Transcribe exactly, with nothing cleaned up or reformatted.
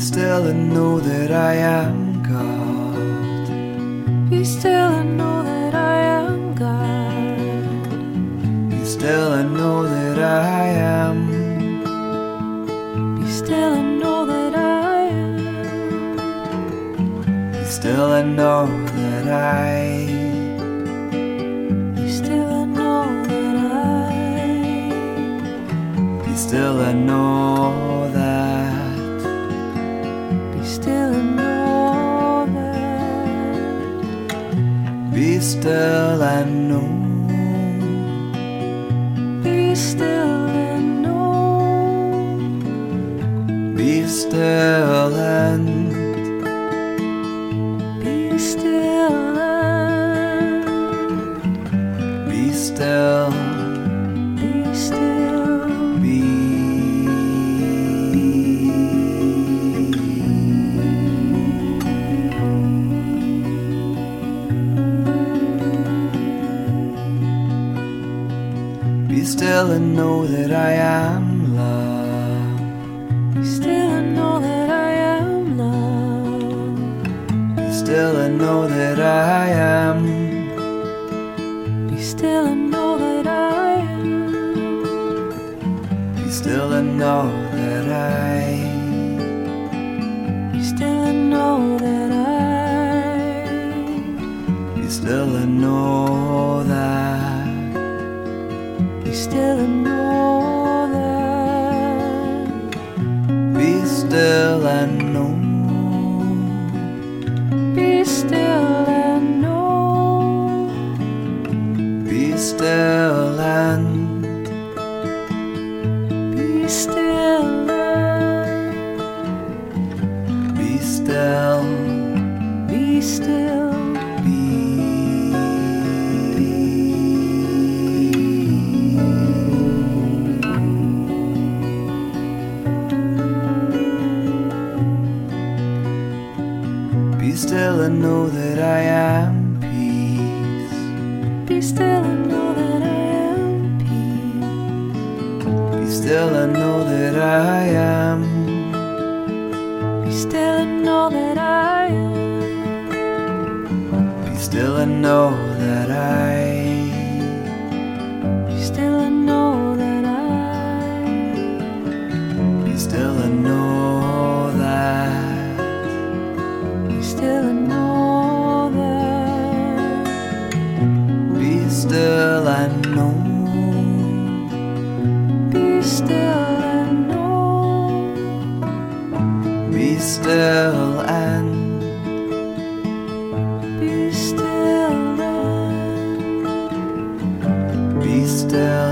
still and know that I am God. Be still and know that I am God. Be still and know that I am. Be still and know that I am. Be still and know that I. Be still and know that I. Be still and know that. Be still and know that. Be still and know. Be still and know. Be still and. Be still and. Be still. Be still. Be. Be still and know that I am love. Be still and know that I am love. Be still and know that I am. Be still and know that I am. Be still and know that I. Be still and know that I. Be still and know that. Be still and know that. Be still and know. Be still and know. Be still and. Be still and. Be still. Be still. Be still and know that I am peace. Be still and know that I am peace. Be still and know that I am. Be still and know that I am. Be still and know that I. Be still and know that I. Be still and know that. Be still and know that. Be still and know. Be still and know. Be still and. Be still and. Be still.